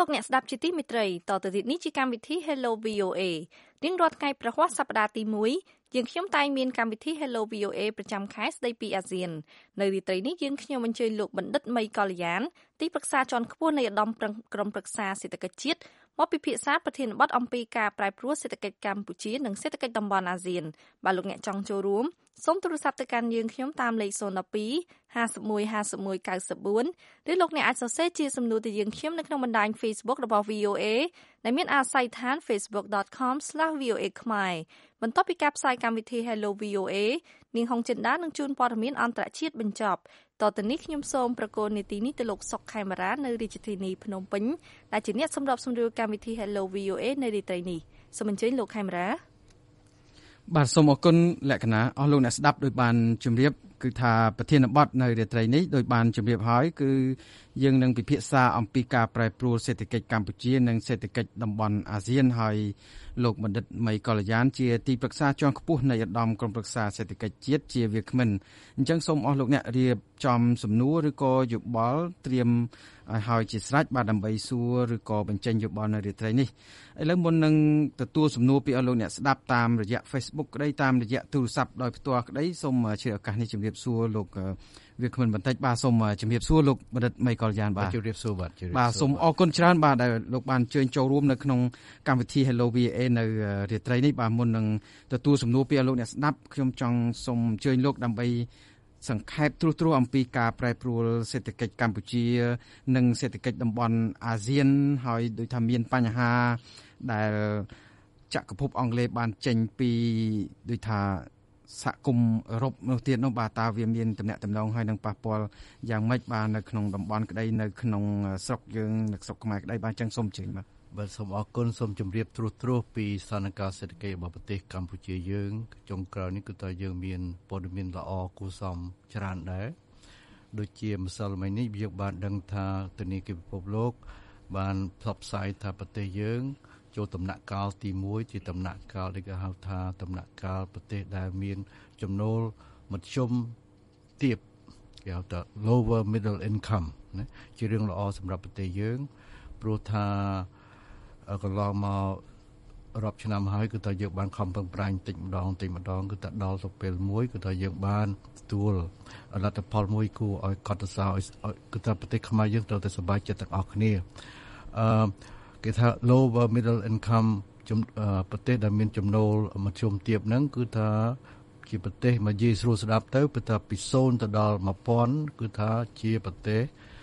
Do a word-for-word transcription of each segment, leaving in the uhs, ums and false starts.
លោកអ្នកស្ដាប់ជាទីមេត្រីតទៅទៀតនេះជាកម្មវិធី Hello វី អូ เอ រៀងរាល់ថ្ងៃប្រហ័សសប្តាហ៍ទីមួយយើងខ្ញុំតែងមានកម្មវិធី Hello វី អូ เอ ប្រចាំខែស្ដីពីអាស៊ាននៅរាត្រីនេះយើងខ្ញុំអញ្ជើញលោកបណ្ឌិតមីកល្យានទីប្រឹក្សាជាន់ខ្ពស់នៃឧត្តមក្រុមប្រឹក្សាសេដ្ឋកិច្ចជាតិមកពិភាក្សាប្រធានបទអំពីការប្រែប្រួលសេដ្ឋកិច្ចកម្ពុជានិងសេដ្ឋកិច្ចតំបន់អាស៊ានបើលោកអ្នកចង់ចូលរួមសូមទូរស័ព្ទទៅកាន់យើងខ្ញុំតាមលេខศูนย์ หนึ่ง สอง ห้า หนึ่ง หนึ่ง ห้า หนึ่ง เก้า สี่ឬលោកអ្នកអាចសរសេរជាសំណួរទៅយើងខ្ញុំនៅក្នុងបណ្ដាញ Facebook របស់ វី អូ เอ ដែលមានអាស័យដ្ឋាន facebook.com/voa ខ្មែរបន្ទាប់ពីការផ្សាយកម្មវិធី Hello វី អូ เอ នាងហុងចិន្តានឹងជួនព័ត៌មានអន្តរជាតិបញ្ចប់តទៅនេះខ្ញុំសូមប្រកូលនីតិនេះទៅលោកសុកខេមរានៅរាជធានីភ្នំពេញដែលជាអ្នកសម្របសម្រួលកម្មវិធី Hello វី អូ เอ នៅរាត្រីនេះសូមអញ្ជើញលោកខេមរាបាទសូមអរគុណលក្ខណៈអស់លោកអ្នកស្ដាប់ដោយបានជម្រាបគឺថាប្រធានបទនៅរាត្រីនេះដោយបានជម្រាបហើយគឺយើងនឹងពិភាក្សាអំពីការប្រែប្រួលសេដ្ឋកិច្ចកម្ពុជានិងសេដ្ឋកិច្ចតំបន់អាស៊ានហើយលោកបណ្ឌិតមីកល្យានជាទីប្រឹក្សាជាន់ខ្ពស់នៃឧត្តមក្រុមប្រឹក្សាសេដ្ឋកិច្ចជាតិជាវាគ្មិនអញ្ចឹងសូមអស់លោកអ្នករៀបចំសំណួរឬក៏យោបល់ត្រៀមឲ្យហើយជាស្រេចបាទដើម្បីសួរឬក៏បញ្ចេញយោបល់នៅរាត្រីនេះឥឡូវមុននឹងទទួលសំណួរពីអស់លោកអ្នកស្ដាប់តាមរយៈ Facebook ក្តីតាមរយៈទូរស័ព្ទដោយផ្ទាល់ក្តីសូមជឿឱកាសនេះជម្រាបសួរលោកវាគ្មិនបន្តិចបាទសូមជម្រាបសួរលោកបណ្ឌិតមីកល្យានបាទជម្រាបសួរបាទបាទសូមអរគុណច្រើនបាទដែលលោកបានអញ្ជើញចូលរួមនៅក្នុងកម្មវិធី Hello វី អូ เอ នៅរាត្រីនេះបាទមុននឹងទទួលសំណួរពីលោកអ្នកស្ដាប់ខ្ញុំចង់សូមអញ្ជើញលោកដើម្បីសង្ខេបត្រួសត្រាសអំពីការប្រែប្រួលសេដ្ឋកិច្ចកម្ពុជានិងសេដ្ឋកិច្ចតំបន់អាស៊ានហើយដូចថាមានបញ្ហាដែលចក្រភពអង់គ្លេសបានចេញពីដូចថាសហគមន៍អឺរ៉ុបនោះទៀតនោះបាទតើវាមានតំណែងតំណងហើយនឹងប៉ះពាល់យ៉ាងម៉េចបាទនៅក្នុងតំបន់ក្តីនៅក្នុងស្រុកយើងនៅស្រុកខ្មែរក្តីបាទចឹងសូមជើញបាទបាទសូមអរគុណសូមជម្រាបត្រួសត្រាសពីស្ថានភាពសេដ្ឋកិច្ចរបស់ប្រទេសកម្ពុជាយើងចុងក្រោយនេះគឺតើយើងមានព័ត៌មានល្អគួរសមច្រើនដែរដូចជាម្សិលមិញនេះយើងបានដឹងថាធនាគារពិភពលោកបានផ្សព្វផ្សាយថាប្រទេសយើងចូលដំណាក់កាលទីមួយជាដំណាក់កាលដែលគេហៅថាដំណាក់កាលប្រទេសដែលមានចំណូលមធ្យមទាបគេហៅថា lower middle income ណាជារឿងល្អសម្រាប់ប្រទេសយើងព្រោះថាកន្លងមករាប់ឆ្នាំហើយគឺថាយើងបានខំប្រឹងប្រែងតិចម្ដងតិចម្ដងគឺថាដល់ទៅពេលមួយគឺថាយើងបានទទួលលទ្ធផលមួយគួរឲ្យកត់សរសើរគឺថាប្រទេសខ្មែរយើងត្រូវតែសប្បាយចិត្តទាំងអស់គ្នាអឺគេថា lower middle income ប្រទេសដែលមានចំណូលមធ្យមទាបហ្នឹងគឺថាជាប្រទេសមកនិយាយស្រួលស្ដាប់ទៅគឺថាពីศูนย์ទៅដល់mộtពាន់គឺថាជាប្រទេស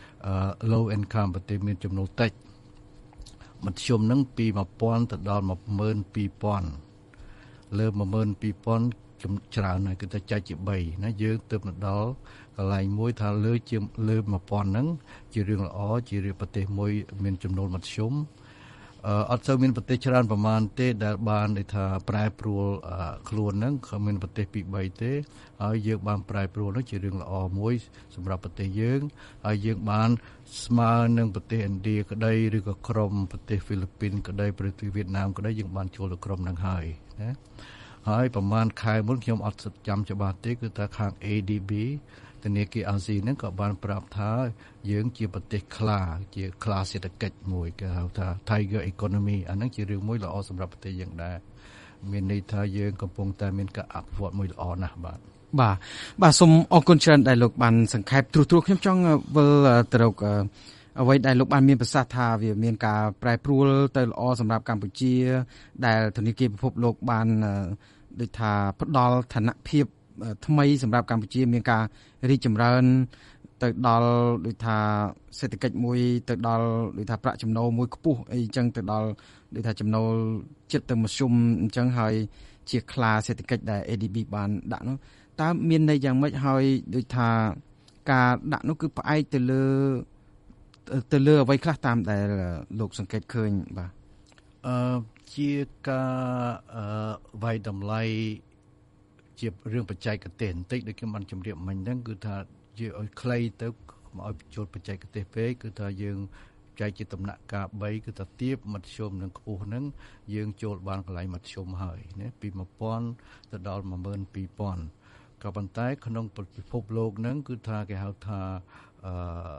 low income ប្រទេសមានចំណូលតិចមធ្យមហ្នឹងពីmộtពាន់ទៅដល់mộtម៉ឺនពីរពាន់លើmộtម៉ឺនពីរពាន់ច្រើនហើយគឺថាចែកជាបីណាយើងទើបដល់កន្លែងមួយថាលើជាលើmộtពាន់ហ្នឹងជារឿងល្អជារឿងប្រទេសមួយមានចំណូលមធ្យមអឺអត់សូវមានប្រទេសច្រើនប្រហែលទេដែលបានន័យថាប្រែប្រួលខ្លួនហ្នឹងគឺមានប្រទេសពីរបីទេហើយយើងបានប្រែប្រួលហ្នឹងជារឿងល្អមួយសម្រាប់ប្រទេសយើងហើយយើងបានស្មើនឹងប្រទេសឥណ្ឌាក្តីឬក៏ក្រុមប្រទេសហ្វីលីពីនក្តីប្រទេសវៀតណាមក្តីយើងបានចូលទៅក្រុមហ្នឹងហើយណាហើយប្រហែលខែមុនខ្ញុំអត់ចាំច្បាស់ទេគឺថាខាង เอ ดี บี ធនាគារអាស៊ីហ្នឹងក៏បានប្រាប់ថាយើងជាប្រទេសខ្លាជាខ្លាសេដ្ឋកិច្ចមួយគេហៅថា Tiger Economy អាហ្នឹងជារឿងមួយល្អសម្រាប់ប្រទេសយើងដែរមានន័យថាយើងកំពុងតែមានការអភិវឌ្ឍមួយល្អណាស់បាទបាទបាទសូមអរគុណច្រើនដែលលោកបានសង្ខេបត្រួសត្រាសខ្ញុំចង់វិលទៅរកអ្វីដែលលោកបានមានប្រសាសន៍ថាវាមានការប្រែប្រួលទៅល្អសម្រាប់កម្ពុជាដែលធនាគារពិភពលោកបានដូចថាផ្ដល់ឋានៈភាពថ្មីសម្រាប់កម្ពុជាមានការរីកចម្រើនទៅដល់ដូចថាសេដ្ឋកិច្ចមួយទៅដល់ដូចថាប្រាក់ចំណូលមួយខ្ពស់អីចឹងទៅដល់ដូចថាចំណូលចិត្តទៅមធ្យមអញ្ចឹងហើយជាខ្លាសេដ្ឋកិច្ចដែល เอ ดี บี បានដាក់នោះតើមានន័យយ៉ាងម៉េចហើយដូចថាការដាក់នោះគឺផ្អែកទៅលើទៅលើអ្វីខ្លះតាមដែលលោកសង្កេតឃើញបាទអឺជាការអឺវាយតម្លៃជារឿងបច្ចេកទេសបន្តិចដូចខ្ញុំបានជម្រាបមិញហ្នឹងគឺថាជាឲ្យខ្លីទៅមកឲ្យចូលបច្ចេកទេសពេកគឺថាយើងចែកជាដំណាក់កាលបីគឺថាទាបមធ្យមនិងខ្ពស់ហ្នឹងយើងចូលបានកន្លែងមធ្យមហើយណាពីmộtពាន់ទៅដល់mộtម៉ឺនពីរពាន់ក៏ប៉ុន្តែក្នុងពិភពលោកហ្នឹងគឺថាគេហៅថាអឺ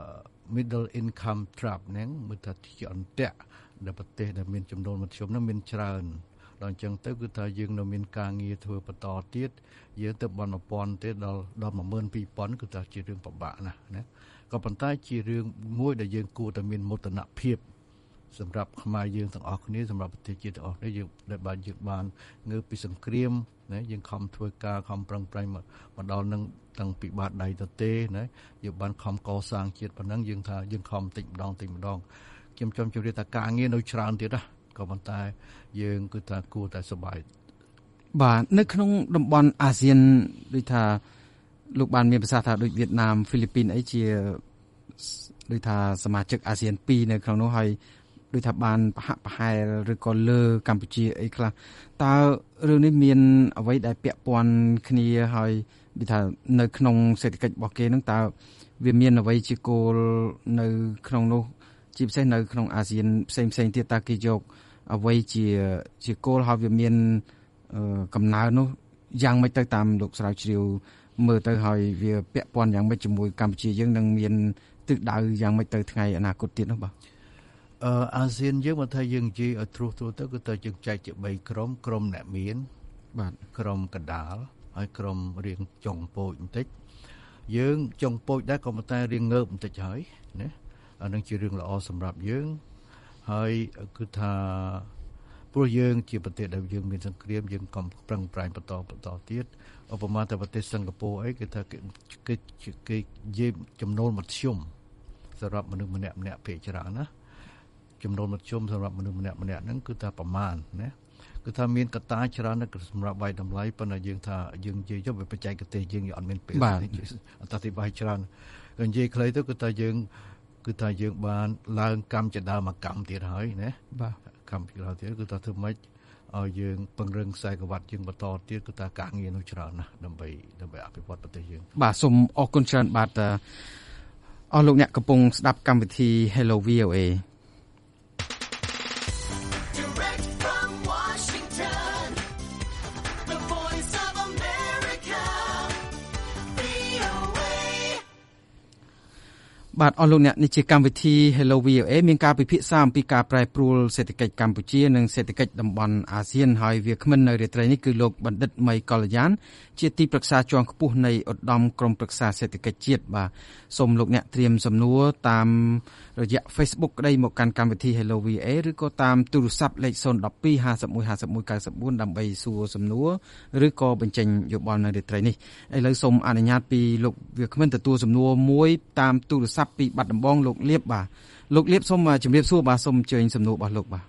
middle income trap ហ្នឹងមើលថាជាអន្ទាក់ដែលប្រទេសដែលមានចំណូលមធ្យមហ្នឹងមានច្រើនដល់អញ្ចឹងទៅគឺថាយើងនៅមានការងារធ្វើបន្តទៀតយើងទៅបនប្រព័ន្ធទៀតដល់ដល់one thousand two thousandគឺថាជារឿងពិបាកណាស់ណាក៏ប៉ុន្តែជារឿងមួយដែលយើងគួរតែមានមោទនភាពសម្រាប់ខ្មែរយើងទាំងអស់គ្នាសម្រាប់ប្រទេសជាតិទាំងអស់គ្នាយើងដែលបានយើងបានងើបពីសង្គ្រាមណាយើងខំធ្វើការខំប្រឹងប្រែងមកដល់នឹងតាំងពីបាតដៃទៅទេណាយើងបានខំកសាងជាតិប៉ុណ្ណឹងយើងថាយើងខំតិចម្ដងតិចម្ដងខ្ញុំចង់ជម្រាបថាការងារនៅច្រើនទៀតណាក៏ប៉ុន្តែយើងគឺថាគួរតែសប្បាយបាទនៅក្នុងតំបន់អាស៊ានដូចថាលោកបានមានប្រសាសន៍ថាដូចវៀតណាមហ្វីលីពីនអីជាដូចថាសមាជិកអាស៊ានtwoនៅក្នុងនោះហើយដូចថាបានប្រហាក់ប្រហែលឬក៏លើកម្ពុជាអីខ្លះតើរឿងនេះមានអ្វីដែលពាក់ព័ន្ធគ្នាហើយដូចថានៅក្នុងសេដ្ឋកិច្ចរបស់គេនឹងតើវាមានអ្វីជាគោលនៅក្នុងនោះជាពិសេសនៅក្នុងអាស៊ានផ្សេងផ្សេងទៀតតើគេយកអ្វីជាជាគោលហើយវាមានកំណើននោះយ៉ាងម៉េចទៅតាមលោកស្រាវជ្រាវមើលទៅហើយវាពាក់ព័ន្ធយ៉ាងម៉េចជាមួយកម្ពុជាយើងនឹងមានទិសដៅយ៉ាងម៉េចទៅថ្ងៃអនាគតទៀតនោះបាទអឺអាស៊ានយើងមកថាយើងនិយាយឲ្យត្រួសត្រាសទៅគឺទៅយើងចែកជា3ក្រុមក្រុមអ្នកមានបាទក្រុមកណ្ដាលហើយក្រុមរៀងចុងពោចបន្តិចយើងចុងពោចដែរក៏ប៉ុន្តែរៀងងើបបន្តិចហើយណាអានឹងជារឿងល្អសម្រាប់យើងហើយគឺថាព្រោះយើងជាប្រទេសដែលយើងមានសង្គ្រាមយើងកំប្រឹងប្រែងបន្តបន្តទៀតឧបមាតែប្រទេសសិង្ហបុរីអីគឺថាគេគេគេនិយាយចំណូលមធ្យមសម្រាប់មនុស្សម្នាក់ម្នាក់ភាគច្រើនណាចំណូលមធ្យមសម្រាប់មនុស្សម្នាក់ម្នាក់ហ្នឹងគឺថាប្រមាណណាគឺថាមានកត្តាច្រើនណាស់សម្រាប់វាយតម្លៃប៉ុន្តែយើងថាយើងនិយាយយកបច្ចេកទេសយើងអត់មានពេលអត្ថាធិប្បាយច្រើនក៏និយាយខ្លីទៅគឺថាយើងគឺថាយើងបានឡើងកម្មចដើមកម្មទៀតហើយណាបាទកម្មពីក្រោយទៀតគឺថាធ្វើម៉េចឲ្យយើងពង្រឹងខ្សែក្រវ៉ាត់យើងបន្តទៀតគឺថាការងារនោះច្រើនណាស់ដើម្បីដើម្បីអភិវឌ្ឍប្រទេសយើងបាទសូមអរគុណច្រើនបាទអស់លោកអ្នកកំពុងស្ដាប់កម្មវិធី Hello វី អូ เอបាទអស់លោកអ្នកនេះជាកម្មវិធី Hello វី អូ เอ មានការពិភាក្សាអំពីការប្រែប្រួលសេដ្ឋកិច្ចកម្ពុជានិងសេដ្ឋកិច្ចតំបន់អាស៊ានហើយវាគ្មិននៅរាត្រីនេះគឺលោកបណ្ឌិតមីកល្យានជាទីប្រឹក្សាជាន់ខ្ពស់នៃឧត្តមក្រុមប្រឹក្សាសេដ្ឋកិច្ចជាតិបាទសូមលោកអ្នកត្រៀមសំណួរតាមរយៈ Facebook ក្តីមកកាន់កម្មវិធី Hello វី អូ เอ ឬក៏តាមទូរស័ព្ទលេខzero one two five one five one nine fourដើម្បីសួរសំណួរឬក៏បញ្ចេញយោបល់នៅរាត្រីនេះឥឡូវសូមអនុញ្ញាតពីលោកវាគ្មិនទទួលសំណួរមួយតាមទូរស័ព្ទពីបាត់ដំបងលោកលៀបបាទលោកលៀបសូមជម្រាបសួរបាទសូមអញ្ជើញសំណួររបស់លោកបាទ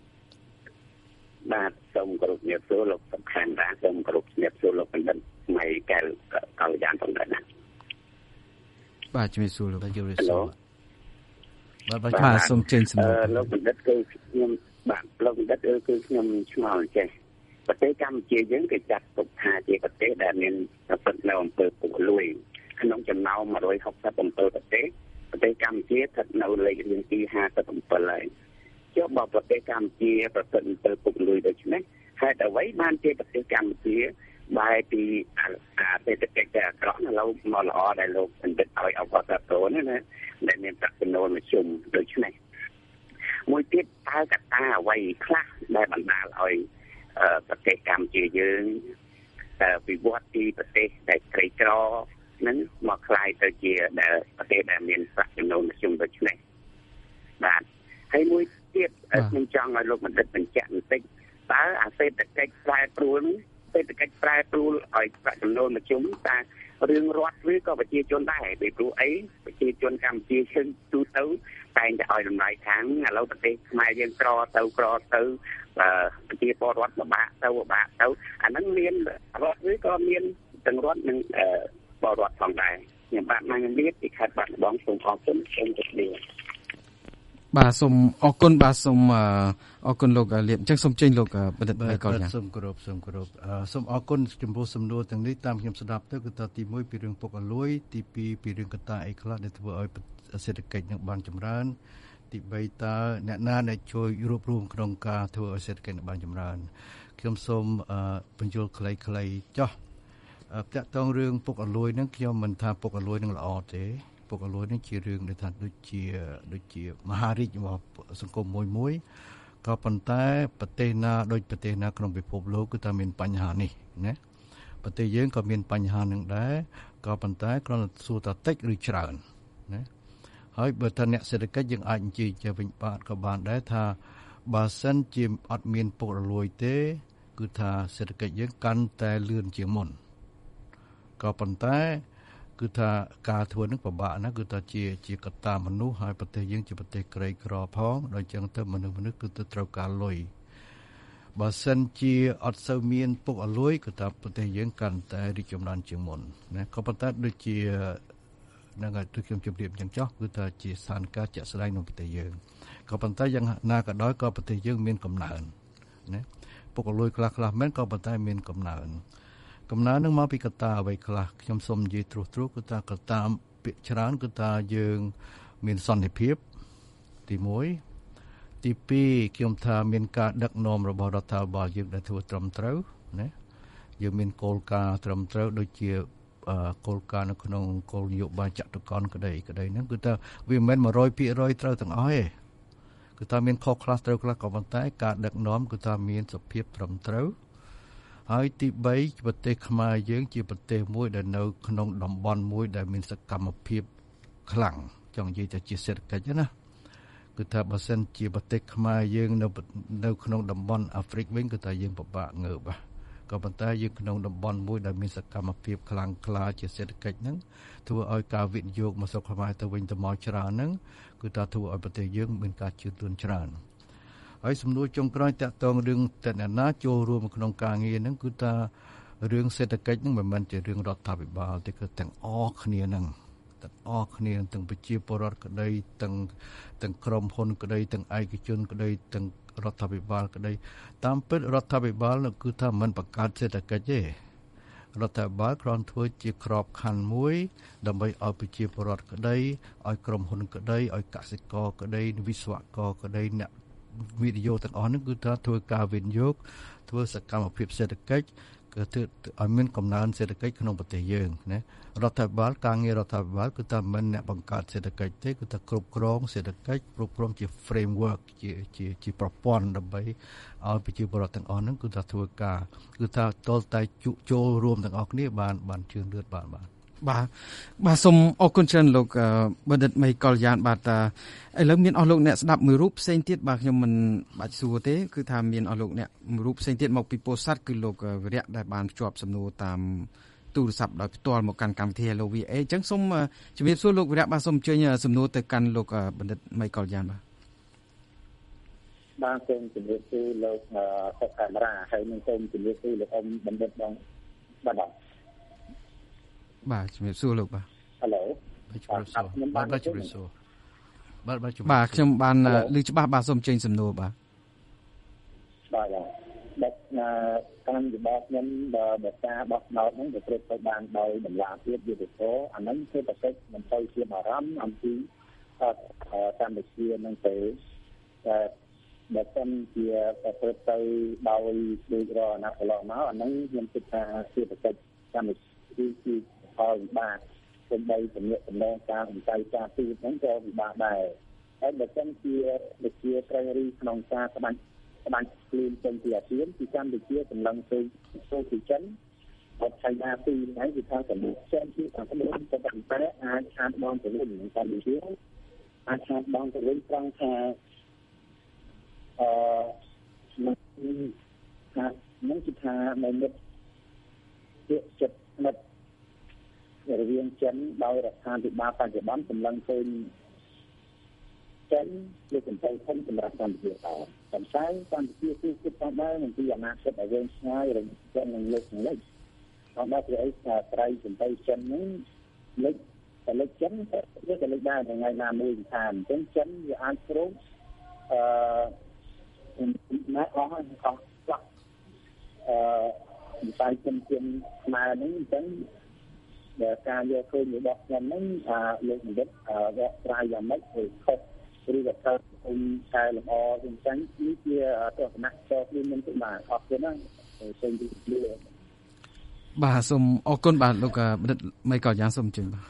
បាទសូមគោរពជំរាបសួរលោកសំខាន់បាទសូមគោរពជំរាបសួរលោកបណ្ឌិតម៉ៃកែលកល្យានផងដែរណាបាទជំរាបសួរលោកជំរាបសួរបាទបាទសូមអញ្ជើញសំណួរលោកបណ្ឌិតគឺខ្ញុំបាទលោកបណ្ឌិតគឺខ្ញុំឆ្ងល់ចេះប្រទេសកម្ពុជាយើងគេចាត់ទុកថាជាប្រទេសដែលមានប្រភពនៅអំពើពុករលួយក្នុងចំណោមone hundred sixty-sevenប្រទេសប្រទេសកម្ពុជាស្ថិតនៅលេខរៀងទីfifty-sevenហើយចុះបើប្រទេសកម្ពុជាប្រភពអំពើពុករលួយដូច្នេះហេតុអ្វីបានជាប្រទេសកម្ពុជាបែរពីសេដ្ឋកិច្ចតែអាក្រក់ឥឡូវមកល្អដែលលោកបណ្ឌិតឲ្យអបអរសាទរណាដែលមានប្រាក់ចំណូលមធ្យមដូច្នេះមួយទៀតតើកត្តាអ្វីខ្លះដែលបណ្ដាលឲ្យប្រទេសកម្ពុជាយើងវិវត្តពីប្រទេសដែលក្រីក្រនឹងមកคล้ายទៅជាដែលប្រទេសដែលមានប្រាក់ចំណូលមធ្យមដូចនេះបាទហើយមួយទៀតខ្ញុំចង់ឲ្យលោកបណ្ឌិតបញ្ជាក់បន្តិចតើអាសេដ្ឋកិច្ចប្រែប្រួលសេដ្ឋកិច្ចប្រែប្រួលឲ្យប្រាក់ចំណូលមធ្យមតើរឿងរដ្ឋឬក៏ប្រជាជនដែរពីព្រោះអីប្រជាជនកម្ពុជាជិះទូទៅតែងតែឲ្យតម្លៃខាងឥឡូវប្រទេសខ្មែរយើងក្រទៅក្រទៅប្រជាពលរដ្ឋលំបាកទៅលំបាកទៅអាហ្នឹងមានរដ្ឋឬក៏មានទាំងរដ្ឋនិងពលរដ្ឋផងដែរខ្ញុំបាទមកជំរាបពីខេត្តបាត់ដំបងសូមអរគុណសូមជម្រាបបាទសូមអរគុណបាទសូមអរគុណលោកលៀបអញ្ចឹងសូមចេញលោកបណ្ឌិតមីកល្យានសូមគោរពសូមគោរពសូមអរគុណចំពោះសំណួរទាំងនេះតាមខ្ញុំស្ដាប់ទៅគឺតទីoneពីរឿងពុករលួយទីtwoពីរឿងកត្តាអីខ្លះដែលធ្វើឲ្យសេដ្ឋកិច្ចនឹងបានចម្រើនទីthreeតើអ្នកណាដែលជួយរួបរวมក្នុងការធ្វើឲ្យសេដ្ឋកិច្ចបានចម្រើនខ្ញុំសូមបញ្យល់ខ្លីៗចោះតាក់ទងរឿងពុករលួយហ្នឹងខ្ញុំមិនថាពុករលួយនឹងល្អទេពុករលួយនេះជារឿងដែលថាដូចជាដូចជាមហារាជរបស់សង្គមមួយៗក៏ប៉ុន្តែប្រទេសណាដូចប្រទេសណាក្នុងពិភពលោកគឺថាមានបញ្ហានេះណាប្រទេសយើងក៏មានបញ្ហានឹងដែរក៏ប៉ុន្តែគ្រាន់តែសួរថាតិចឬច្រើនណាហើយបើថាអ្នកសេដ្ឋកិច្ចយើងអាចនិយាយជាវិញបាទក៏បានដែរថាបើសិនជាអត់មានពុករលួយទេគឺថាសេដ្ឋកិច្ចយើងកាន់តែលឿនជាងមុនក៏ប៉ុន្តែគឺថាការធ្វើនឹងពិបាកណាស់គឺថាជាជាកត្តាមនុស្សហើយប្រទេសយើងជាប្រទេសក្រីក្រផងដោយចឹងទៅមនុស្សមនុស្សគឺទៅត្រូវការលុយបើសិនជាអត់សូវមានពុករលួយគឺថាប្រទេសយើងកាន់តែរីកចម្រើនជាងមុនណាក៏ប៉ុន្តែដូចជានឹងឲ្យtôiខ្ញុំជម្រាបយ៉ាងចោះគឺថាជាស្ថានភាពជាក់ស្ដែងក្នុងប្រទេសយើងក៏ប៉ុន្តែយ៉ាងណាក៏ដោយក៏ប្រទេសយើងមានកំណើនណាពុករលួយខ្លះខ្លះមែនក៏ប៉ុន្តែមានកំណើនកំណើននឹងមកពីកត្តាអ្វីខ្លះខ្ញុំសូមនិយាយត្រួសត្រាសគឺថាកត្តាពាក្យច្រើនគឺថាយើងមានសន្តិភាពទីមួយទីពីរខ្ញុំថាមានការដឹកនាំរបស់រដ្ឋាភិបាលយើងដែលធ្វើត្រឹមត្រូវណាយើងមានគោលការណ៍ត្រឹមត្រូវដូចជាគោលការណ៍នៅក្នុងគោលនយោបាយចតុកនក្តីក្តីហ្នឹងគឺថាវាមិនមែន one hundred percent ត្រូវទាំងអស់ទេគឺថាមានខុសខ្លះត្រូវខ្លះក៏ប៉ុន្តែការដឹកនាំគឺថាមានសភាពត្រឹមត្រូវហើយទីបីប្រទេសខ្មែរយើងជាប្រទេសមួយដែលនៅក្នុងតំបន់មួយដែលមានសកម្មភាពខ្លាំងចង់និយាយថាជាសេដ្ឋកិច្ចណាគឺថាបើសិនជាប្រទេសខ្មែរយើងនៅនៅក្នុងតំបន់អាហ្វ្រិកវិញគឺថាយើងពិបាកងើបក៏ប៉ុន្តែយើងក្នុងតំបន់មួយដែលមានសកម្មភាពខ្លាំងក្លាជាសេដ្ឋកិច្ចហ្នឹងធ្វើឲ្យការវិនិយោគមកស្រុកខ្មែរទៅវិញទៅមកច្រើនហ្នឹងគឺថាធ្វើឲ្យប្រទេសយើងមានការជឿនលឿនច្រើនហើយសំណួរចុងក្រោយតាក់ទងរឿងតនណាចូលរួមក្នុងការងារហ្នឹងគឺថារឿងសេដ្ឋកិច្ចហ្នឹងមិនមែនជារឿងរដ្ឋាភិបាលទេគឺទាំងអស់គ្នាហ្នឹងទាំងអស់គ្នាទាំងប្រជាពលរដ្ឋក្តីទាំងទាំងក្រុមហ៊ុនក្តីទាំងឯកជនក្តីទាំងរដ្ឋាភិបាលក្តីតាមពិតរដ្ឋាភិបាលគឺថាមិនបង្កើតសេដ្ឋកិច្ចទេរដ្ឋាភិបាលគ្រាន់ធ្វើជាក្របខ័ណ្ឌមួយដើម្បីឲ្យប្រជាពលរដ្ឋក្តីឲ្យក្រុមហ៊ុនក្តីឲ្យកសិករក្តីវិស្វករក្តីអ្នកវិនិយោគទាំងអស់នេះគឺថាធ្វើការវិនិយោគធ្វើសកម្មភាពសេដ្ឋកិច្ចគឺធ្វើឲ្យមានកំណើនសេដ្ឋកិច្ចក្នុងប្រទេសយើងណារដ្ឋាភិបាលការងាររដ្ឋាភិបាលគឺថាមិនអ្នកបង្កើតសេដ្ឋកិច្ចទេគឺថាគ្រប់គ្រងសេដ្ឋកិច្ចគ្រប់គ្រងជា framework ជាជាជាប្រព័ន្ធដើម្បីឲ្យប្រជាពលរដ្ឋទាំងអស់ហ្នឹងគឺថាធ្វើការគឺថាតលតែចូលរួមទាំងអស់គ្នាបានបានជឿនលឿនបានបានបាទបាទសូមអរគុណច្រើនលោកបណ្ឌិតមីកុលយ៉ានបាទឥឡូវមានអស់លោកអ្នកស្ដាប់មួយរូបផ្សេងទៀតបាទខ្ញុំមិនបាច់សួរទេគឺថាមានអស់លោកអ្នកមួយរូបផ្សេងទៀតមកពីពោធិ៍សាត់គឺលោកវិរៈដែលបានភ្ជាប់សំណួរតាមទូរស័ព្ទដោយផ្ទាល់មកកាន់កម្មវិធី Hello វី เอ អញ្ចឹងសូមជំរាបសួរលោកវិរៈបាទសូមអញ្ជើញសំណួរទៅកាន់លោកបណ្ឌិតមីកុលយ៉ានបាទបាទសូមជំរាបសួរលោកខុសកាមេរ៉ាហើយនឹងសូមជំរាបសួរលោកអ៊ំបណ្ឌិតបងបាទបាទជំរាបសួរលោកបាទ Hello បាទជំរាបសួរបាទបាទជំរាបសួរបាទបាទជំរាបបាទខ្ញុំបានឮច្បាស់បាទសូមចេញសំណួរបាទបាទបាទតាមវិបត្តិខ្ញុំបើការបោះឆ្នោតហ្នឹងវាត្រូវទៅបានដោយតម្លាភាពយុត្តិធម៌អាហ្នឹងគឺប្រសិទ្ធមិនទៅជាអារម្មណ៍អំពីកម្ពុជាហ្នឹងទេតែបើសិនជាប្រព្រឹត្តទៅដោយដូចរអាណត្តិកន្លងមកអាហ្នឹងខ្ញុំគិតថាជាប្រសិទ្ធកម្ពុជាគឺផលវិបាកពេលបីជំនឿដំណងការអន្តរការទីហ្នឹងក៏វិបាកដែរហើយបើសិនជាវិជាត្រូវរីក្នុងការស្ដាច់ស្ដាច់គ្លៀនចេញពីអាស៊ានពីកម្ពុជាសម្លឹងទៅចូលពីចិនអត់ឆៃណាពីហ្នឹងគឺថាកម្ពុជាជាខាងក្នុងទៅតែអាចខាតបងទៅវិញកម្ពុជាអាចខាតបងទៅវិញត្រង់ថាអឺមិនថាមិនគិតថានៅមិត្តជាចិត្តមិត្តរវាងចិនដោយរដ្ឋាភិបាលបច្ចុប្បន្នសម្លឹងឃើញចិនលើកកម្ពស់ធំសម្រាប់កម្ពុជាតើប៉ុន្តែកម្ពុជាគឺគិតថាដែរនឹងពីអនាគតឲ្យវែងឆ្ងាយរយៈនឹងលើកនឹងលេចផងដែរព្រោះអីថាត្រៃសម្ដីចិនហ្នឹងលេចតែលេចចិនវាក៏លេចដែរថ្ងៃណាមួយថាអញ្ចឹងចិនវាអាចព្រមអឺណាអស់ហើយអស់ខ្លះអឺវិស័យជំនាញខ្មែរហ្នឹងអញ្ចឹងដែលការយកឃើញរបស់ខ្ញុំហ្នឹងអាលោកបណ្ឌិតវគ្គត្រៃយ៉ាងម៉េចគឺខុសឬក៏ត្រូវគុំកែលម្អវិញចឹងគឺជាទស្សនៈចូលខ្លួនខ្ញុំទៅបាទអរគុណណាស់សូមជម្រាបបាទសូមអរគុណបាទលោកបណ្ឌិតមីកុលយ៉ាងសូមជម្រាប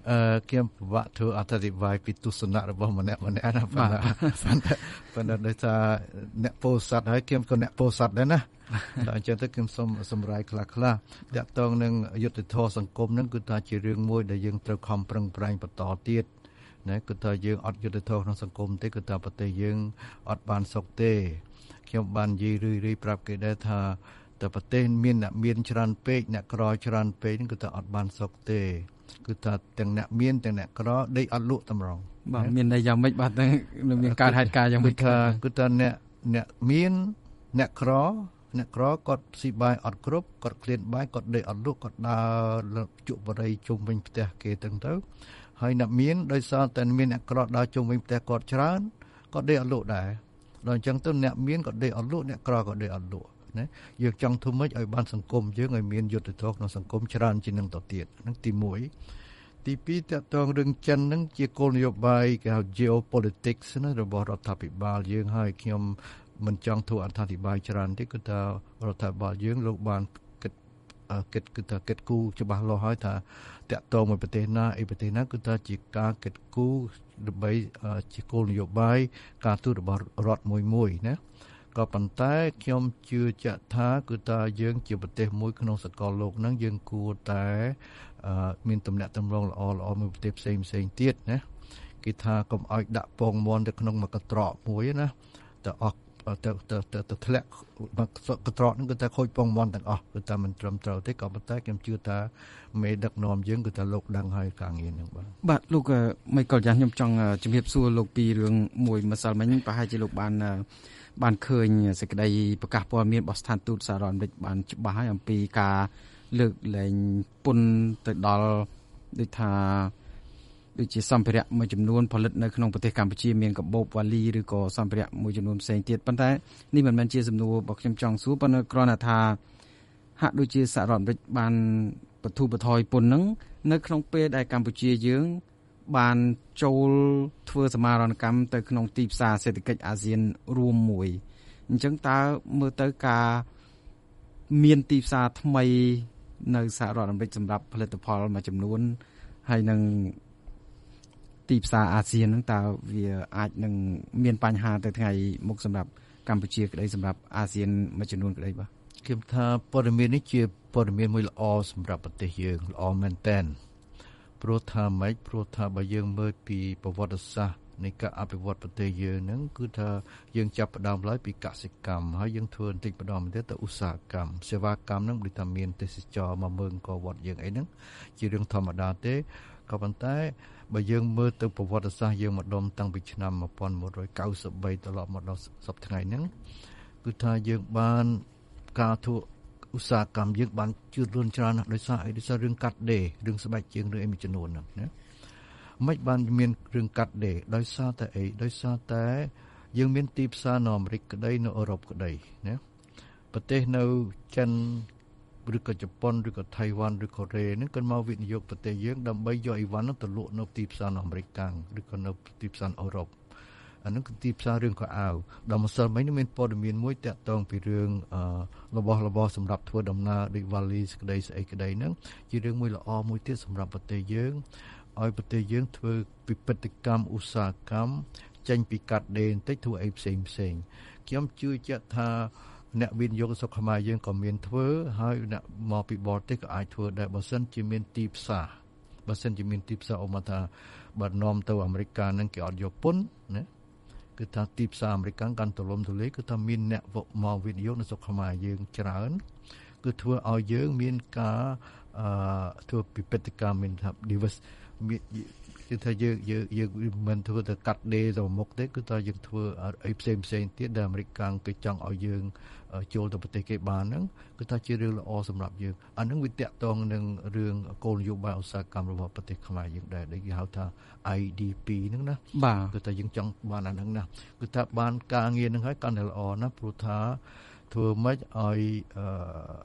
អឺខ្ញុំពិបាកធ្វើអធិប្បាយពីទស្សនៈរបស់ម្នាក់ម្នាក់ណាប៉ុន្តែប៉ុន្តែដោយសារអ្នកពោធិ៍សាត់ហើយខ្ញុំក៏អ្នកពោធិ៍សាត់ដែរណាដល់អញ្ចឹងទៅខ្ញុំសូមសម្រាយខ្លះៗតាក់ទងនឹងយុត្តិធម៌សង្គមហ្នឹងគឺថាជារឿងមួយដែលយើងត្រូវខំប្រឹងប្រែងបន្តទៀតណាគឺថាយើងអត់យុត្តិធម៌ក្នុងសង្គមទេគឺថាប្រទេសយើងអត់បានសុខទេខ្ញុំបាននិយាយរឿយៗប្រាប់គេដែរថាតែប្រទេសមានអ្នកមានច្រើនពេកអ្នកក្រច្រើនពេកហ្នឹងគឺថាអត់បានសុខទេគឺថាទាំងអ្នកមានទាំងអ្នកក្រដេកអត់លក់តម្រងបាទមានន័យយ៉ាងម៉េចបាទនឹងមានការហេតុការណ៍យ៉ាងម៉េចគឺថាគឺថាអ្នកអ្នកមានអ្នកក្រអ្នកក្រគាត់ស៊ីបាយអត់គ្រប់គាត់ឃ្លានបាយគាត់ដេកអត់លក់គាត់ដើរជក់បរិយជុំវិញផ្ទះគេទាំងទៅហើយអ្នកមានដោយសារតែមានអ្នកក្រដើរជុំវិញផ្ទះគាត់ច្រើនគាត់ដេកអត់លក់ដែរដល់អញ្ចឹងទៅអ្នកមានក៏ដេកអត់លក់អ្នកក្រក៏ដេកអត់លក់ណាយើងចង់ធ្វើម៉េចឲ្យបានសង្គមយើងឲ្យមានយុត្តិធម៌ក្នុងសង្គមច្រើនជាងនឹងទៅទៀតហ្នឹងទីមួយទីពីរតើតងរឿងចិនហ្នឹងជាគោលនយោបាយគេហៅ geopolitics ណារបស់រដ្ឋាភិបាលយើងហើយខ្ញុំមិនចង់ធ្វើអត្ថាធិប្បាយច្រើនទេគឺថារដ្ឋាភិបាលយើងលោកបានគិតគិតគឺថាគិតគូរច្បាស់លាស់ហើយថាតើតងមួយប្រទេសណាអីប្រទេសណាគឺថាជាការគិតគូរដើម្បីជាគោលនយោបាយការទូតរបស់រដ្ឋមួយមួយណាក៏ប៉ុន្តែខ្ញុំជឿជាក់ថាគឺថាយើងជាប្រទេសមួយក្នុងសកលលោកហ្នឹងយើងគួរតែមានទំនាក់ទំនងល្អល្អមួយប្រទេសផ្សេងផ្សេងទៀតណាគេថាកុំឲ្យដាក់ពងមាន់ទៅក្នុងមួយកត្រកមួយណាតែអស់ទៅទៅទៅទៅធ្លាក់កត្រកហ្នឹងគឺថាខូចពងមាន់ទាំងអស់គឺថាមិនត្រឹមត្រូវទេក៏ប៉ុន្តែខ្ញុំជឿថាមេដឹកនាំយើងគឺថាលោកដឹងហើយការងារហ្នឹងបាទបាទលោកមីកុលយ៉ាងខ្ញុំចង់ជំរាបសួរលោកពីរឿងមួយម្សិលមិញប្រហែលជាលោកបានបានឃើញសេចក្តីប្រកាសព័ត៌មានរបស់ស្ថានទូតសហរដ្ឋអាមេរិកបានច្បាស់ហើយអំពីការលើកលែងពន្ធទៅដល់ដូចថាដូចជាសម្ភារៈមួយចំនួនផលិតនៅក្នុងប្រទេសកម្ពុជាមានកាបូបវ៉ាលីឬក៏សម្ភារៈមួយចំនួនផ្សេងទៀតប៉ុន្តែនេះមិនមែនជាសំណួររបស់ខ្ញុំចង់សួរប៉ុន្តែគ្រាន់តែថាហាក់ដូចជាសហរដ្ឋអាមេរិកបានបទូបថយពន្ធហ្នឹងនៅក្នុងពេលដែលកម្ពុជាយើងបានចូលធ្វើសមាហរណកម្មទៅក្នុងទីផ្សារសេដ្ឋកិច្ចអាស៊ានរួមមួយអញ្ចឹងតើមើលទៅការមានទីផ្សារថ្មីនៅសហរដ្ឋអាមេរិកសម្រាប់ផលិតផលមួយចំនួនហើយនឹងទីផ្សារអាស៊ានហ្នឹងតើវាអាចនឹងមានបញ្ហាទៅថ្ងៃមុខសម្រាប់កម្ពុជាក្តីសម្រាប់អាស៊ានមួយចំនួនក្តីបាទខ្ញុំថាព័ត៌មាននេះជាព័ត៌មានមួយល្អសម្រាប់ប្រទេសយើងល្អមែនទែនព្រោះថាម៉េចព្រោះថាបើយើងមើលពីប្រវត្តិសាស្ត្រនៃការអភិវឌ្ឍប្រទេសយើងហ្នឹងគឺថាយើងចាប់ផ្ដើមឡើយពីកសិកម្មហើយយើងធ្វើបន្តិចម្ដងបន្តិចទៅឧស្សាហកម្មសេវាកម្មហ្នឹងដូចថាមានទេសចរមកមើលអង្គរវត្តយើងអីហ្នឹងជារឿងធម្មតាទេក៏ប៉ុន្តែបើយើងមើលទៅប្រវត្តិសាស្ត្រយើងម្ដុំតាំងពីឆ្នាំmột nghìn một trăm chín mươi baត្រឡប់មកដល់សប្តាហ៍ថ្ងៃហ្នឹងគឺថាយើងបានការធ្វើឧស្សាហកម្មយើងបានជឿនលឿនច្រើនដោយសារអីដោយសាររឿងកាត់ដេររឿងស្បែកជើងរឿងអីមួយចំនួនហ្នឹងណាមិនបានមានរឿងកាត់ដេរដោយសារតែអីដោយសារតែយើងមានទីផ្សារនៅអាមេរិកក្តីនៅអឺរ៉ុបក្តីណាប្រទេសនៅចិនឬក៏ជប៉ុនឬក៏ថៃវ៉ាន់ឬកូរ៉េហ្នឹងគាត់មកវិនិយោគប្រទេសយើងដើម្បីយកអីវ៉ាន់ហ្នឹងទៅលក់នៅទីផ្សារនៅអាមេរិកកាំងឬក៏នៅទីផ្សារអឺរ៉ុបអាហ្នឹងគឺទីផ្សាររឿងកៅអៅដល់ម្សិលមិញមានព័ត៌មានមួយតាក់ទងពីរឿងរបស់របរសម្រាប់ធ្វើដំណើរដូចវ៉ាលីស្ក្តីស្អីក្តីហ្នឹងជារឿងមួយល្អមួយទៀតសម្រាប់ប្រទេសយើងឲ្យប្រទេសយើងធ្វើពិពិធកម្មឧស្សាហកម្មចេញពីកាត់ដេរបន្តិចធ្វើអីផ្សេងផ្សេងខ្ញុំជឿជាក់ថាអ្នកវិនិយោគស្រុកខ្មែរយើងក៏មានធ្វើហើយអ្នកមកពីបរទេសក៏អាចធ្វើដែរបើសិនជាមានទីផ្សារបើសិនជាមានទីផ្សារអមថាបើនាំទៅអាមេរិកហ្នឹងគេអត់យកពន្ធណាគឺថាទីផ្សារអាមេរិកកាន់ទូលំទូលាយគឺថាមានអ្នកមកវិនិយោគនៅស្រុកខ្មែរយើងច្រើនគឺធ្វើឲ្យយើងមានការអឺធ្វើពិពិធកម្មមានថា diverse គឺថាយើងយើងយើងមិនធ្វើតែកាត់ដេរទៅមុខទេគឺថាយើងធ្វើអីផ្សេងផ្សេងទៀតដែលអាមេរិកកាំងគេចង់ឲ្យយើងចូលទៅប្រទេសគេបានហ្នឹងគឺថាជារឿងល្អសម្រាប់យើងអាហ្នឹងវាតាក់ទងនឹងរឿងគោលនយោបាយឧស្សាហកម្មរបស់ប្រទេសខ្មែរយើងដែរដែលគេហៅថា I D P ហ្នឹងណាគឺថាយើងចង់បានអាហ្នឹងណាគឺថាបានការងារហ្នឹងហើយកាន់តែល្អណាព្រោះថាធ្វើម៉េចឲ្យអឺ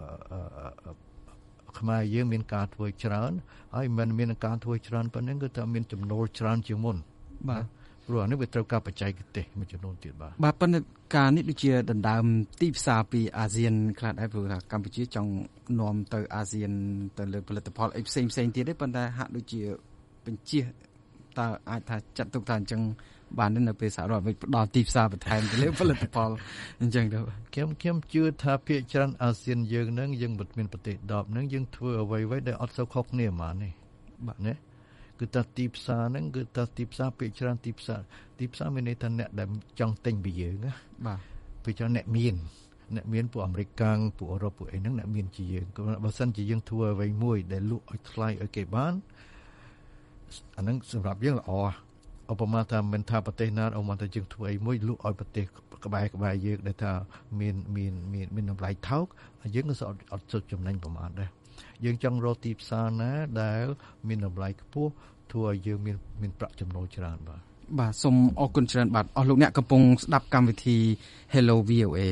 ខ្មែរយើងមានការធ្វើច្រើនហើយមិនមានការធ្វើច្រើនប៉ុណ្ណឹងគឺថាមានចំណូលច្រើនជាងមុនបាទព្រោះអានេះវាត្រូវការបច្ចេកទេសមួយចំនួនទៀតបាទបាទប៉ុន្តែការនេះដូចជាដណ្ដើមទីផ្សារពីអាស៊ានខ្លះដែរព្រោះថាកម្ពុជាចង់នាំទៅអាស៊ានទៅលើផលិតផលអីផ្សេងផ្សេងទៀតទេប៉ុន្តែហាក់ដូចជាពបញ្ជាតើអាចថាចាត់ទុកថាអញ្ចឹងបាននៅពេលសហរដ្ឋអាមេរិកផ្ដល់ទីផ្សារបន្ថែមទៅលើផលិតផលអញ្ចឹងទៅខ្ញុំខ្ញុំជឿថាភាគច្រើនអាស៊ានយើងហ្នឹងយើងមិនមានប្រទេសដប់ហ្នឹងយើងធ្វើអ្វីៗដែលអត់សូវខុសគ្នាហ្មងនេះបាទណាគឺថាទីផ្សារហ្នឹងគឺថាទីផ្សារភាគច្រើនទីផ្សារទីផ្សារមានន័យថាអ្នកដែលចង់ទិញពីយើងណាបាទភាគច្រើនអ្នកមានអ្នកមានពួកអាមេរិកកាំងពួកអឺរ៉ុបពួកអីហ្នឹងអ្នកមានជាយើងបើសិនជាយើងធ្វើអ្វីមួយដែលលក់ឲ្យថ្លៃឲ្យគេបានអាហ្នឹងសម្រាប់យើងល្អឧបមាថាមិនថាប្រទេសណាឧបមាថាយើងធ្វើអីមួយលក់ឲ្យប្រទេសក្បែរក្បែរយើងដែលថាមានមានមានមានតម្លៃថោកយើងក៏អត់អត់សុខចំណេញប្រមាណដែរយើងចង់រកទីផ្សារណាដែលមានតម្លៃខ្ពស់ធ្វើឲ្យយើងមានមានប្រាក់ចំណូលច្រើនបាទបាទសូមអរគុណច្រើនបាទអស់លោកអ្នកកំពុងស្ដាប់កម្មវិធី Hello វី អូ เอ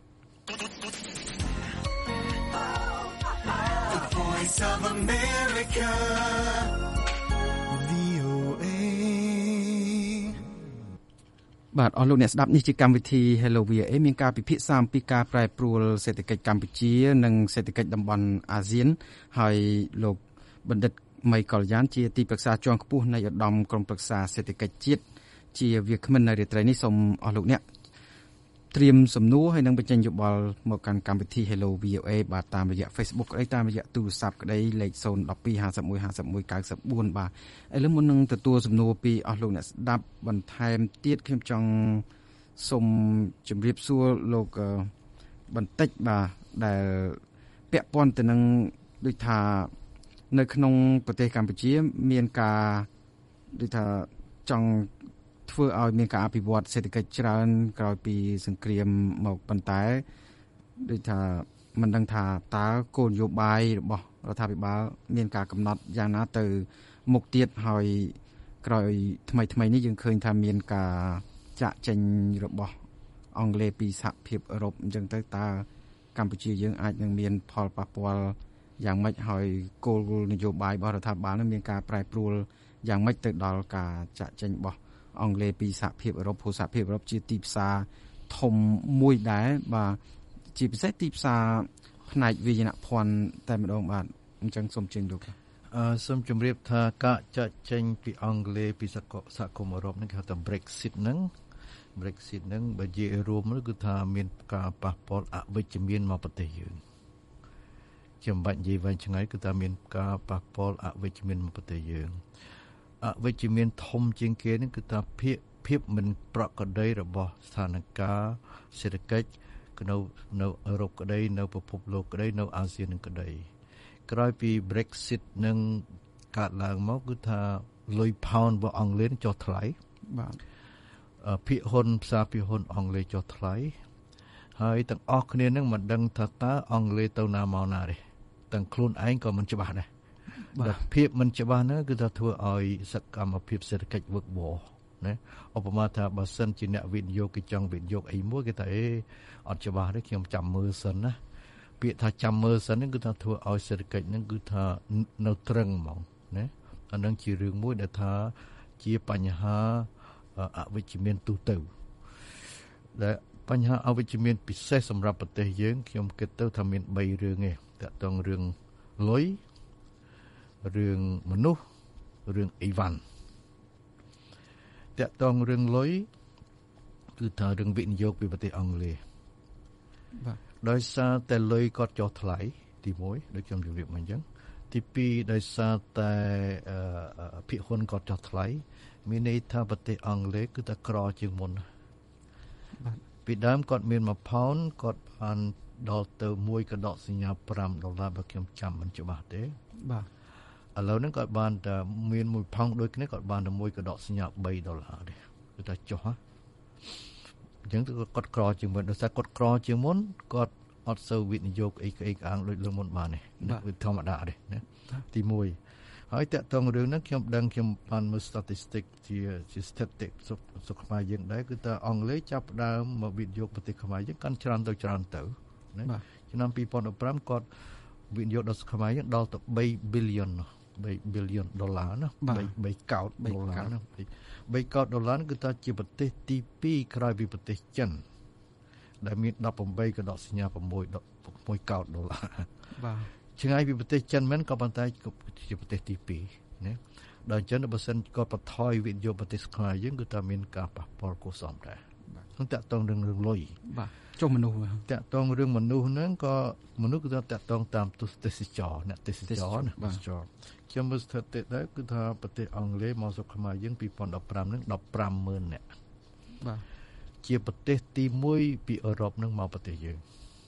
The Voice of Americaវី អូ เอបាទអស់លោកអ្នកស្ដាប់នេះជាកម្មវិធី Hello វី អូ เอ មានការពិភាក្សាអំពីការប្រែប្រួលសេដ្ឋកិច្ចកម្ពុជានិងសេដ្ឋកិច្ចតំបន់អាស៊ានហើយលោកបណ្ឌិតមីកុលយ៉ានជាទីប្រឹក្សាជាន់ខ្ពស់នៃឧត្តមក្រុមប្រឹក្សាសេដ្ឋកិច្ចជាតិជាវាគ្មិននៅរាត្រីនេះសូមអស់លោកអ្នកត្រៀមសំណួរហើយនឹងបញ្ចេញយោបល់មកកាន់កម្មវិធី Hello វី អូ เอ បាទតាមរយៈ Facebook ក្តីតាមរយៈទូរស័ព្ទក្តីលេខศูนย์ หนึ่ง สอง ห้า หนึ่ง ห้า หนึ่ง หนึ่ง เก้า สี่ បាទឥឡូវមុននឹងទទួលសំណួរពីអស់លោកអ្នកស្ដាប់បន្ថែមទៀតខ្ញុំចង់សូមជម្រាបសួរលោកបន្តិចបាទដែលពាក់ព័ន្ធទៅនឹងដូចថានៅក្នុងប្រទេសកម្ពុជាមានការដូចថាចង់ធ្វើឲ្យមានការអភិវឌ្ឍសេដ្ឋកិច្ចច្រើនក្រោយពីសង្គ្រាមមកប៉ុន្តែដូចថាមិនដឹងថាតើគោលនយោបាយរបស់រដ្ឋាភិបាលមានការកំណត់យ៉ាងណាទៅមុខទៀតហើយក្រោយថ្មីថ្មីនេះយើងឃើញថាមានការចាក់ចេញរបស់អង់គ្លេសពីសហភាពអឺរ៉ុបអញ្ចឹងទៅតើកម្ពុជាយើងអាចនឹងមានផលប៉ះពាល់យ៉ាងម៉េចហើយគោលនយោបាយរបស់រដ្ឋាភិបាលនឹងមានការប្រែប្រួលយ៉ាងម៉េចទៅដល់ការចាក់ចេញរបស់អង់គ្លេសពីសហភាពអឺរ៉ុបព្រោះសហភាពអឺរ៉ុបជាទីផ្សារធំមួយដែរបាទជាពិសេសទីផ្សារផ្នែកវិញ្ញាណភ័ណ្ឌតែម្ដងបាទអញ្ចឹងសូមជើញលោកអឺសូមជម្រាបថាការចាក់ចេញពីអង់គ្លេសពីសហគមន៍អឺរ៉ុបហ្នឹងគេហៅថា Brexit ហ្នឹង Brexit ហ្នឹងបើនិយាយរួមគឺថាមានការប៉ះពាល់អវិជ្ជមានមកប្រទេសយើងជាមិនបាច់និយាយវែងឆ្ងាយគឺថាមានការប៉ះពាល់អវិជ្ជមានមកប្រទេសយើងអវិជ្ជមានធំជាងគេនេះគឺថាភាពភាពមិនប្រក្រតីរបស់ស្ថានភាពសេដ្ឋកិច្ចនៅនៅអឺរ៉ុបក្តីនៅពិភពលោកក្តីនៅអាស៊ាននឹងក្តីក្រោយពី Brexit នឹងកើតឡើងមកគឺថាលុយផោនរបស់អង់គ្លេសចុះថ្លៃបាទភាគហ៊ុនផ្សារភាគហ៊ុនអង់គ្លេសចុះថ្លៃហើយទាំងអស់គ្នានឹងមិនដឹងថាតើអង់គ្លេសទៅណាមកណាទេទាំងខ្លួនឯងក៏មិនច្បាស់ដែរបាទភាពមិនច្បាស់ហ្នឹងគឺថាធ្វើឲ្យសកម្មភាពសេដ្ឋកិច្ចវឹកវរណាឧបមាថាបើសិនជាអ្នកវិនិយោគគេចង់វិនិយោគអីមួយគេថាអេអត់ច្បាស់ទេខ្ញុំចាំមើលសិនណាពាក្យថាចាំមើលសិនហ្នឹងគឺថាធ្វើឲ្យសេដ្ឋកិច្ចហ្នឹងគឺថានៅត្រឹងហ្មងណាអានឹងជារឿងមួយដែលថាជាបញ្ហាអវិជ្ជមានទូទៅដែលបញ្ហាអវិជ្ជមានពិសេសសម្រាប់ប្រទេសយើងខ្ញុំគិតទៅថាមានបីរឿងឯងតាក់ទងរឿងលុយរឿងមនុស្សរឿងអីវ៉ាន់តាក់ទងរឿងលុយគឺថារឿងវិនិយោគពីប្រទេសអង់គ្លេសបាទដោយសារតែលុយគាត់ចុះថ្លៃទីមួយដូចខ្ញុំជម្រាបមកអញ្ចឹងទីពីរដោយសារតែភាគហ៊ុនគាត់ចុះថ្លៃមានន័យថាប្រទេសអង់គ្លេសគឺតែក្រជាងមុនបាទពីដើមគាត់មានមួយផោនគាត់បានដល់ទៅមួយកដកសញ្ញាប្រាំដុល្លារបើខ្ញុំចាំមិនច្បាស់ទេបាទឥឡូវហ្នឹងគាត់បានតែមានមួយផោនដូចគ្នាគាត់បានតែមួយកដកសញ្ញាបីដុល្លារទេគឺថាចុះហ៎អញ្ចឹងគាត់ក្រជាងមុនដោយសារគាត់ក្រជាងមុនគាត់អត់សូវវិនិយោគអីអីអាងដូចលើមុនបានទេវាធម្មតាទេណាទីមួយហើយតើតើរឿងហ្នឹងខ្ញុំដឹងខ្ញុំបានមើល statistic ជាជា statistic សុខខ្មែរយើងដែរគឺថាអង់គ្លេសចាប់ផ្ដើមមកវិនិយោគប្រទេសខ្មែរយើងកាន់ច្រើនទៅច្រើនទៅណាឆ្នាំពីរពាន់ដប់ប្រាំគាត់វិនិយោគដល់ខ្មែរយើងដល់ទៅ បី billion បី billion ដុល្លារណាបីកោតដុល្លារណាបីកោតដុល្លារគឺថាជាប្រទេសទីពីរក្រោយពីប្រទេសចិនដែលមានដប់ប្រាំកដកសញ្ញា6កោតដុល្លារបាទឆ្ងាយពីប្រទេសចិនមែនក៏ប៉ុន្តែជាប្រទេសទីពីរណាដល់អញ្ចឹងបើសិនគាត់បន្ថយវិនិយោគប្រទេសខ្មែរយើងគឺថាមានការប៉ះពាល់គួរសមដែរហ្នឹងតាក់ទងរឿងរឿងលុយបាទចុះមនុស្សតាក់ទងរឿងមនុស្សហ្នឹងក៏មនុស្សគឺថាតាក់ទងតាមទស្សនទេសចរអ្នកទេសចរណាបាទខ្ញុំមើលស្ថិតិដែរគឺថាប្រទេសអង់គ្លេសមកស្រុកខ្មែរយើងពីរពាន់ដប់ប្រាំហ្នឹងដប់ប្រាំម៉ឺននាក់បាទជាប្រទេសទីមួយពីអឺរ៉ុបហ្នឹងមកប្រទេសយើង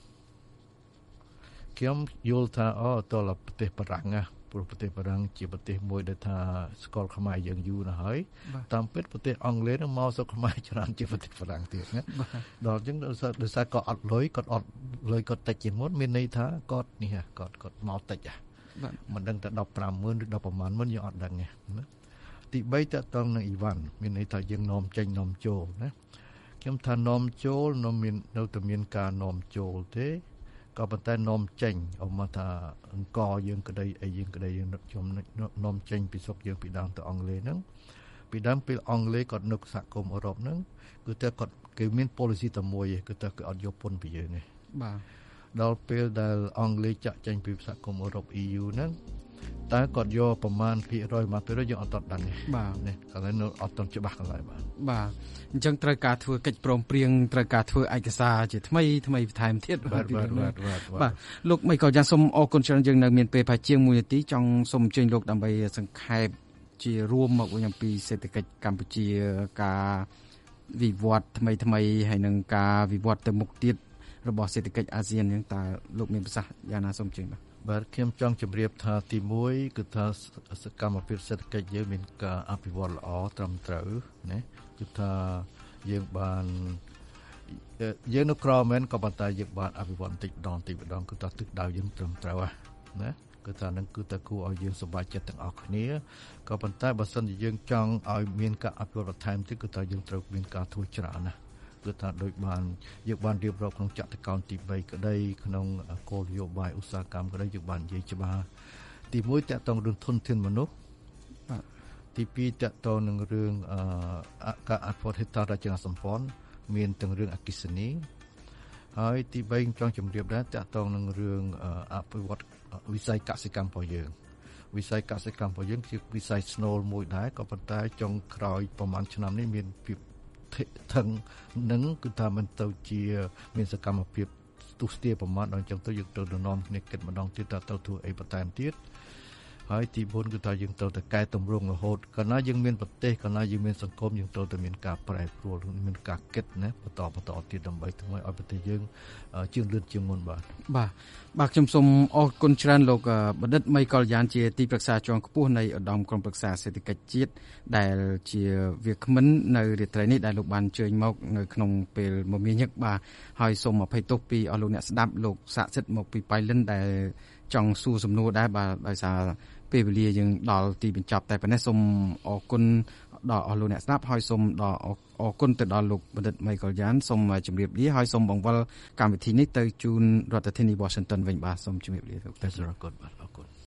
ខ្ញុំយល់ថាអូតើប្រទេសបារាំងណាព្រោះប្រទេសបារាំងជាប្រទេសមួយដែលថាស្គាល់ខ្មែរយើងយូរណាស់ហើយតាមពិតប្រទេសអង់គ្លេសហ្នឹងមកស្រុកខ្មែរច្រើនជាប្រទេសបារាំងទៀតណាដល់អញ្ចឹងដោយសារដោយសារគាត់អត់លុយគាត់អត់លុយគាត់តិចជាងមុនមានន័យថាគាត់នេះគាត់គាត់មកតិចហ่ะមិនដឹងតែដប់ប្រាំម៉ឺនឬដប់ប្រមាណម៉ឺនយើងអត់ដឹងទេណាទីបីតើតង់នឹងអ៊ីវ៉ាន់មានន័យថាយើងនាំចេញនាំចូលណាខ្ញុំថានាំចូលនៅមាននៅតែមានការនាំចូលទេក៏ប៉ុន្តែនាំចេញអមថាអង្គយើងក្តីអីយើងក្តីយើងខ្ញុំនាំចេញពីស្រុកយើងពីដើមទៅអង់គ្លេសហ្នឹងពីដើមពេលអង់គ្លេសគាត់នឹកសហគមន៍អឺរ៉ុបហ្នឹងគឺតែគាត់គេមាន policy តែមួយឯងគឺតែគេអត់យកពន្ធពីយើងទេបាទដល់ពេលដែលអង់គ្លេសចាក់ចេញពីសហគមន៍អឺរ៉ុប E U ហ្នឹងតើគាត់យកប្រមាណភាគរយមកភាគរយយើងអត់តដឹងទេបាទនេះកន្លែងនៅអត់តច្បាស់កន្លែងបាទបាទអញ្ចឹងត្រូវការធ្វើកិច្ចព្រមព្រៀងត្រូវការធ្វើឯកសារជាថ្មីថ្មីបន្ថែមទៀតបាទបាទបាទបាទលោកមីក៏យ៉ាងសូមអរគុណច្រើនយើងនៅមានពេលប្រហែលជាងមួយនាទីចង់សូមអញ្ជើញលោកដើម្បីសង្ខេបជារួមមកវិញអំពីសេដ្ឋកិច្ចកម្ពុជាការវិវត្តថ្មីថ្មីហើយនឹងការវិវត្តទៅមុខទៀតរបស់សេដ្ឋកិច្ចអាស៊ានហ្នឹងតើលោកមានប្រសាសន៍យ៉ាងណាសូមអញ្ជើញបាទបាទខ្ញុំចង់ជម្រាបថាទីមួយគឺថាសកម្មភាពសេដ្ឋកិច្ចយើងមានការអភិវឌ្ឍល្អត្រឹមត្រូវណាគឺថាយើងបានយើងនៅក្រមែនក៏ប៉ុន្តែយើងបានអភិវឌ្ឍបន្តិចម្ដងបន្តិចម្ដងគឺថាទិសដៅយើងត្រឹមត្រូវណាគឺថានឹងគឺតែគួរឲ្យយើងសប្បាយចិត្តទាំងអស់គ្នាក៏ប៉ុន្តែបើសិនជាយើងចង់ឲ្យមានការអភិវឌ្ឍបន្ថែមទៀតគឺថាយើងត្រូវមានការធ្វើច្រើនណាគឺថាដូចបានយើងបានរៀបរាប់ក្នុងចក្រកោណទីបីក្តីក្នុងគោលនយោបាយឧស្សាហកម្មក្តីយើងបាននិយាយច្បាស់ទីមួយតកតងរឿងធនធានមនុស្សទីពីរតកតងនឹងរឿងអការអភិវឌ្ឍហេដ្ឋារចនាសម្ព័ន្ធមានទាំងរឿងអគ្គិសនីហើយទីបីចង់ជម្រាបដែរតកតងនឹងរឿងអភិវឌ្ឍវិស័យកសិកម្មរបស់យើងវិស័យកសិកម្មរបស់យើងជាវិស័យស្នូលមួយដែរក៏ប៉ុន្តែចុងក្រោយប្រហែលឆ្នាំនេះមានថឹងនឹងគឺថាมันទៅជាមានសកម្មភាពទុស្ទាប្រមាណដល់អញ្ចឹងទៅយើងត្រូវទៅនាំគ្នាគិតម្ដងទៀតថាទៅធ្វើអីបន្ថែមទៀតហើយទីបួនគឺថាយើងត្រូវតែកែតម្រង់រហូតកាលណាយើងមានប្រទេសកាលណាយើងមានសង្គមយើងត្រូវតែមានការប្រែប្រួលមានការគិតណាបន្តបន្តទៀតដើម្បីធ្វើឲ្យប្រទេសយើងជឿនលឿនជាងមុនបាទបាទបាទខ្ញុំសូមអរគុណច្រើនលោកបណ្ឌិតមីកល្យានជាទីប្រឹក្សាជាន់ខ្ពស់នៃឧត្តមក្រុមប្រឹក្សាសេដ្ឋកិច្ចជាតិដែលជាវាគ្មិននៅរាត្រីនេះដែលលោកបានអញ្ជើញមកនៅក្នុងពេលមមាញឹកបាទហើយសូមអភ័យទោសពីអស់លោកអ្នកស្ដាប់លោកសាក់សិទ្ធមកពីប៉ៃលិនដែលចង់សួរសំណួរដែរបាទដោយសារពេលវេលាយើងដល់ទីបញ្ចប់តែប៉ុណ្ណេះសូមអរគុណដល់អស់លោកអ្នកស្ដាប់ហើយសូមដល់អរគុណទៅដល់លោកបណ្ឌិតមីកល្យានសូមជម្រាបលាហើយសូមបង្វិលកម្មវិធីនេះទៅជូនរដ្ឋធានី Washington វិញបាទសូមជម្រាបលាលោកតែអរគុណបាទអរគុណ